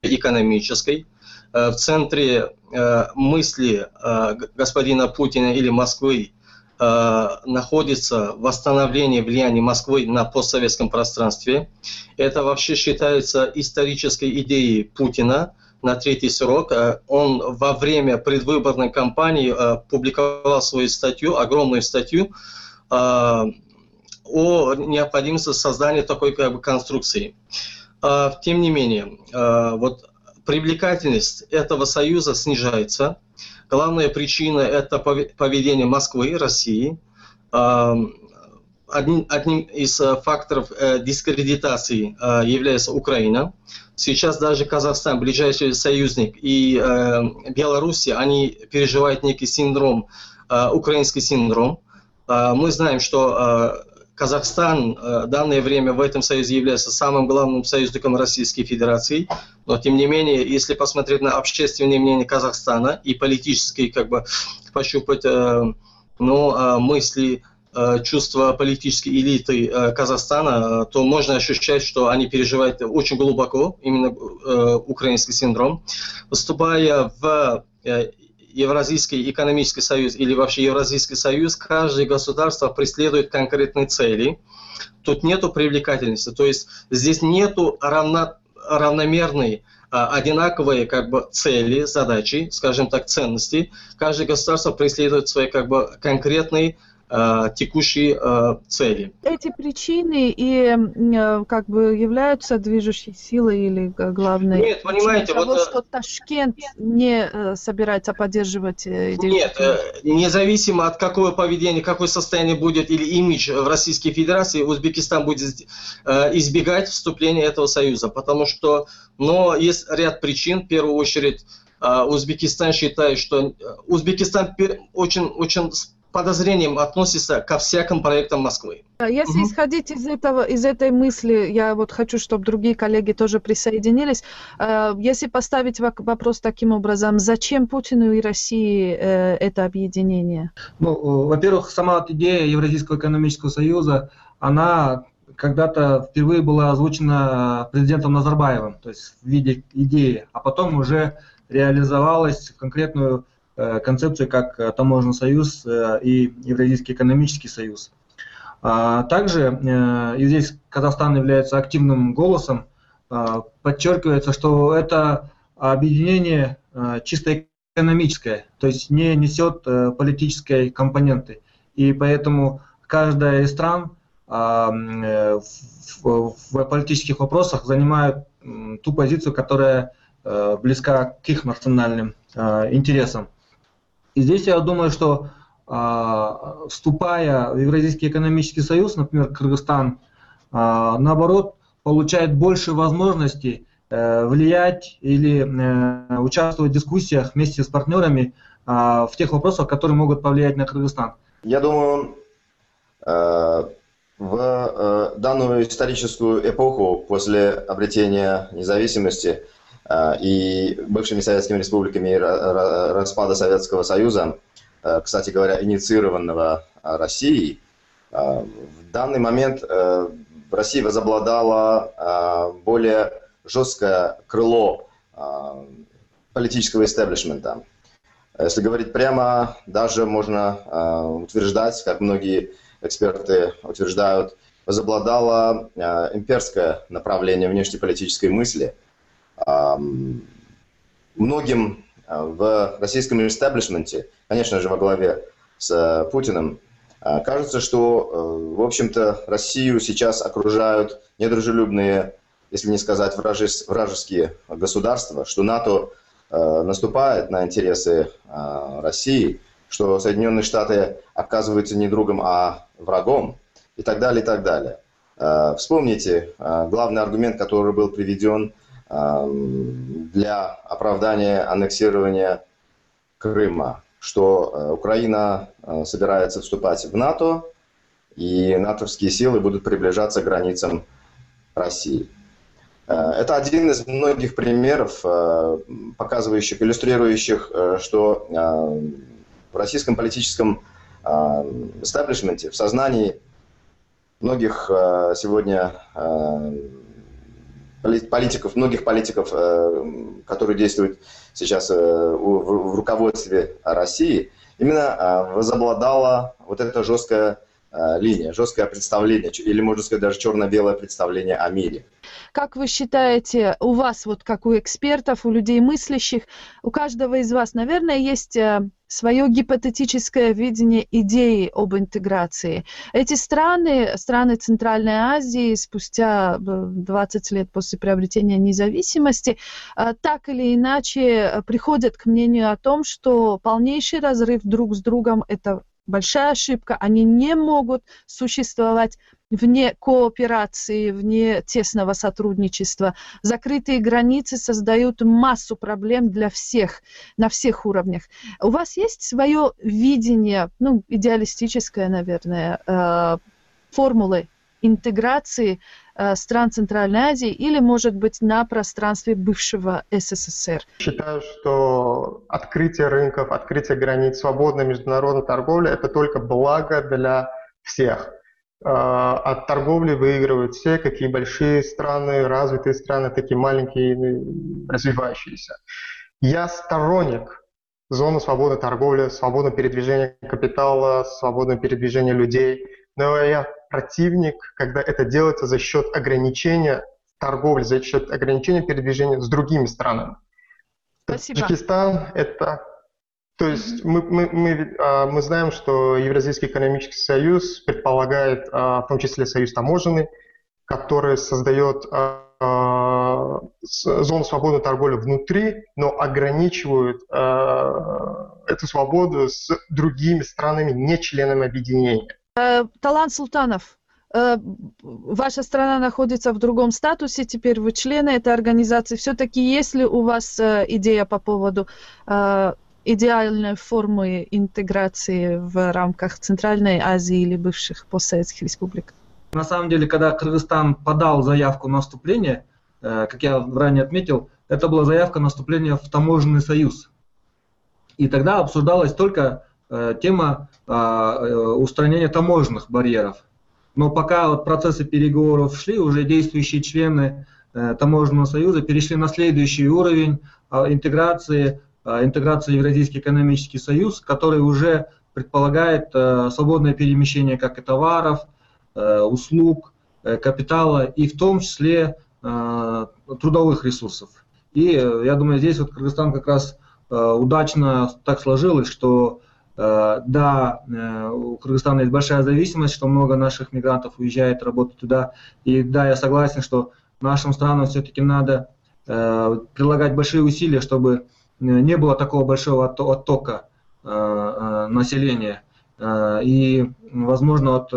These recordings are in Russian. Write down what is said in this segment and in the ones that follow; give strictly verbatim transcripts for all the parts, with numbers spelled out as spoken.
экономической. В центре мысли господина Путина или Москвы находится восстановление влияния Москвы на постсоветском пространстве. Это вообще считается исторической идеей Путина на третий срок. Он во время предвыборной кампании публиковал свою статью, огромную статью, о необходимости создания такой как бы конструкции. Тем не менее, вот привлекательность этого союза снижается. Главная причина – это поведение Москвы и России. Одним, одним из факторов дискредитации является Украина. Сейчас даже Казахстан, ближайший союзник, и Беларусь, они переживают некий синдром, украинский синдром. Мы знаем, что Казахстан в данное время в этом союзе является самым главным союзником Российской Федерации, но тем не менее, если посмотреть на общественное мнение Казахстана и политические, как бы, пощупать э, ну, мысли, э, чувства политической элиты э, Казахстана, то можно ощущать, что они переживают очень глубоко именно э, украинский синдром. Выступая в э, Евразийский экономический союз или вообще Евразийский союз, каждое государство преследует конкретные цели. Тут нету привлекательности, то есть здесь нету равно, равномерной, одинаковые как бы цели, задачи, скажем так, ценности. Каждое государство преследует свои как бы конкретные текущие э, цели. Эти причины и э, как бы являются движущей силой или главной Нет, понимаете, того, вот, что Ташкент не э, собирается поддерживать э, идею? Нет, э, независимо от какого поведения, какое состояние будет или имидж в Российской Федерации, Узбекистан будет э, избегать вступления этого союза, потому что, но есть ряд причин. В первую очередь, э, Узбекистан считает, что Узбекистан очень, очень подозрением относится ко всяким проектам Москвы. Если угу. исходить из этого, из этой мысли, я вот хочу, чтобы другие коллеги тоже присоединились. Если поставить вопрос таким образом, зачем Путину и России это объединение? Ну, во-первых, сама идея Евразийского экономического союза, она когда-то впервые была озвучена президентом Назарбаевым, то есть в виде идеи, а потом уже реализовалась в конкретную концепцию как Таможенный союз и Евразийский экономический союз. Также, и здесь Казахстан является активным голосом, подчеркивается, что это объединение чисто экономическое, то есть не несет политической компоненты. И поэтому каждая из стран в политических вопросах занимает ту позицию, которая близка к их национальным интересам. И здесь я думаю, что э, вступая в Евразийский экономический союз, например, Кыргызстан, э, наоборот, получает больше возможностей э, влиять или э, участвовать в дискуссиях вместе с партнерами э, в тех вопросах, которые могут повлиять на Кыргызстан. Я думаю, э, в э, данную историческую эпоху после обретения независимости и бывшими советскими республиками и распада Советского Союза, кстати говоря, инициированного Россией, в данный момент в России возобладало более жесткое крыло политического истеблишмента. Если говорить прямо, даже можно утверждать, как многие эксперты утверждают, возобладало имперское направление внешнеполитической мысли. Многим в российском истеблишменте, конечно же, во главе с Путиным, кажется, что, в общем-то, Россию сейчас окружают недружелюбные, если не сказать вражеские государства, что НАТО наступает на интересы России, что Соединенные Штаты оказываются не другом, а врагом, и так далее, и так далее. Вспомните главный аргумент, который был приведен для оправдания аннексирования Крыма, что Украина собирается вступать в НАТО, и натовские силы будут приближаться к границам России. Это один из многих примеров, показывающих, иллюстрирующих, что в российском политическом эстаблишменте, в сознании многих сегодня политиков, многих политиков, которые действуют сейчас в руководстве России, именно возобладала вот эта жесткая линия, жесткое представление, или, можно сказать, даже черно-белое представление о мире. Как вы считаете, у вас, вот как у экспертов, у людей мыслящих, у каждого из вас, наверное, есть свое гипотетическое видение идеи об интеграции. Эти страны, страны Центральной Азии, спустя двадцать лет после приобретения независимости, так или иначе приходят к мнению о том, что полнейший разрыв друг с другом – это большая ошибка, они не могут существовать вне кооперации, вне тесного сотрудничества. Закрытые границы создают массу проблем для всех, на всех уровнях. У вас есть свое видение, ну, идеалистическое, наверное, э, формулы интеграции э, стран Центральной Азии или, может быть, на пространстве бывшего СССР? Считаю, что открытие рынков, открытие границ, свободная международная торговля – это только благо для всех. От торговли выигрывают все, какие большие страны, развитые страны, такие маленькие, развивающиеся. Я сторонник зоны свободной торговли, свободного передвижения капитала, свободного передвижения людей, но я противник, когда это делается за счет ограничения торговли, за счет ограничения передвижения с другими странами. Спасибо. Таджикистан – это… То есть мы, мы, мы, мы знаем, что Евразийский экономический союз предполагает, в том числе союз таможенный, который создает зону свободной торговли внутри, но ограничивает эту свободу с другими странами, не членами объединения. Талант Султанов, ваша страна находится в другом статусе, теперь вы члены этой организации. Все-таки есть ли у вас идея по поводу идеальной формы интеграции в рамках Центральной Азии или бывших постсоветских республик? На самом деле, когда Кыргызстан подал заявку на вступление, как я ранее отметил, это была заявка на вступление в таможенный союз. И тогда обсуждалась только тема устранения таможенных барьеров. Но пока вот процессы переговоров шли, уже действующие члены таможенного союза перешли на следующий уровень интеграции, интеграции в Евразийский экономический союз, который уже предполагает свободное перемещение как и товаров, услуг, капитала и в том числе трудовых ресурсов. И я думаю, здесь вот Кыргызстан как раз удачно так сложилось, что да, у Кыргызстана есть большая зависимость, что много наших мигрантов уезжает работать туда. И да, я согласен, что нашим странам все-таки надо прилагать большие усилия, чтобы не было такого большого оттока населения. И, возможно, вот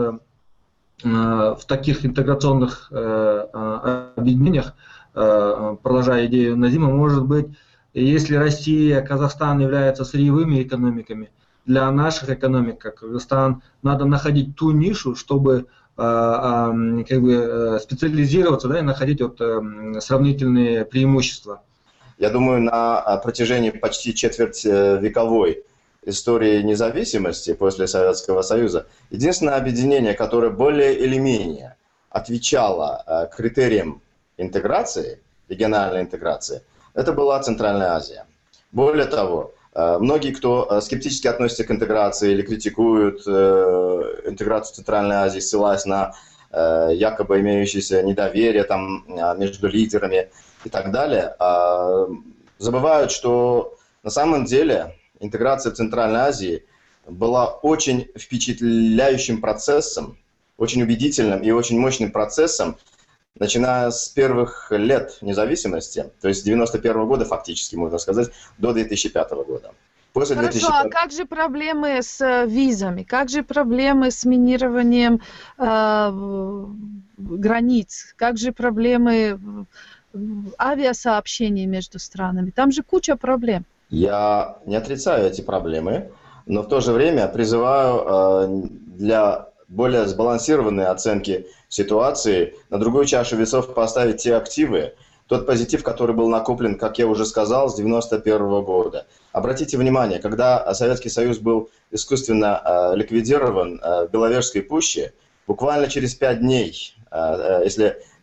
в таких интеграционных объединениях, продолжая идею Назима, может быть, если Россия, Казахстан являются сырьевыми экономиками, для наших экономик, как Кыргызстан, надо находить ту нишу, чтобы как бы специализироваться, да, и находить вот сравнительные преимущества. Я думаю, на протяжении почти четвертьвековой истории независимости после Советского Союза единственное объединение, которое более или менее отвечало критериям интеграции, региональной интеграции, это была Центральная Азия. Более того, многие, кто скептически относится к интеграции или критикуют интеграцию Центральной Азии, ссылаясь на якобы имеющееся недоверие там, между лидерами и так далее, забывают, что на самом деле интеграция в Центральной Азии была очень впечатляющим процессом, очень убедительным и очень мощным процессом, начиная с первых лет независимости, то есть с девяносто первого года фактически, можно сказать, до две тысячи пятого года. После Хорошо, две тысячи пятого... а как же проблемы с визами? Как же проблемы с минированием э, границ? Как же проблемы авиасообщений между странами? Там же куча проблем. Я не отрицаю эти проблемы, но в то же время призываю э, для более сбалансированной оценки ситуации на другую чашу весов поставить те активы, тот позитив, который был накоплен, как я уже сказал, с девяносто первого года. Обратите внимание, когда Советский Союз был искусственно э, ликвидирован э, в Беловежской пуще, буквально через пять дней, э, если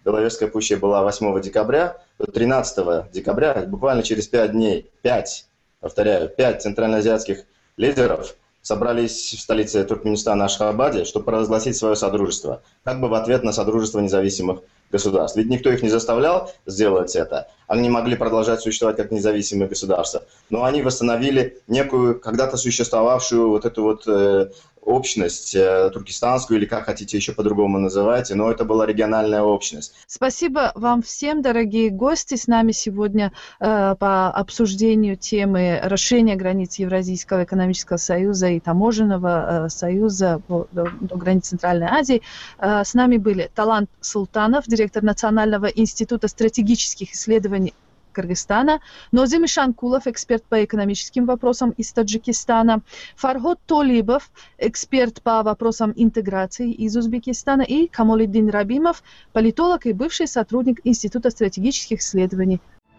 Беловежская пуща была восьмого декабря, то тринадцатого декабря, буквально через пять дней, пять, повторяю, пять центральноазиатских лидеров собрались в столице Туркменистана Ашхабаде, чтобы провозгласить свое содружество, как бы в ответ на содружество независимых государств. Ведь никто их не заставлял сделать это, они могли продолжать существовать как независимые государства, но они восстановили некую когда-то существовавшую вот эту вот э, общность э, туркестанскую, или как хотите еще по-другому называйте, но это была региональная общность. Спасибо вам всем, дорогие гости. С нами сегодня э, по обсуждению темы расширения границ Евразийского экономического союза и таможенного э, союза по, до, до границ Центральной Азии. Э, с нами были Талант Султанов, директор Национального института стратегических исследований Кыргызстана, Нозим Ишанкулов, эксперт по экономическим вопросам из Таджикистана, Фарход Толибов, эксперт по вопросам интеграции из Узбекистана, и Камолиддин Рабимов, политолог и бывший сотрудник Института стратегических исследований.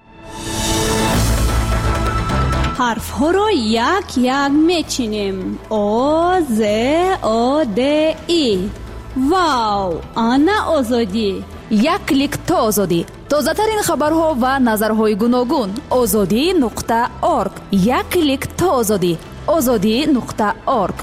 ҳарфҳоро як-як мечинем. О, З, О, Д, И. Вау! Ана озодӣ. як клик то озодӣ. тозатарин хабарҳо ва назарҳои гуногун. озодӣ нуқта орг. як клик то озодӣ. озодӣ нуқта орг.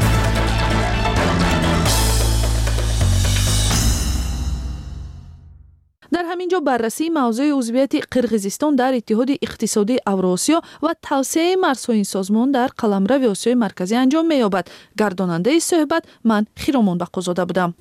дар ҳамин ҷо баррасии мавзӯи узвияти қирғизистон дар иттиҳоди иқтисодии Авросиё ва тавсеяи марзҳои созмон дар қаламрави Осиёи марказӣ анҷом меёбад. гардонандаи суҳбат ман Хиромон Бақозода будам.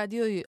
радиои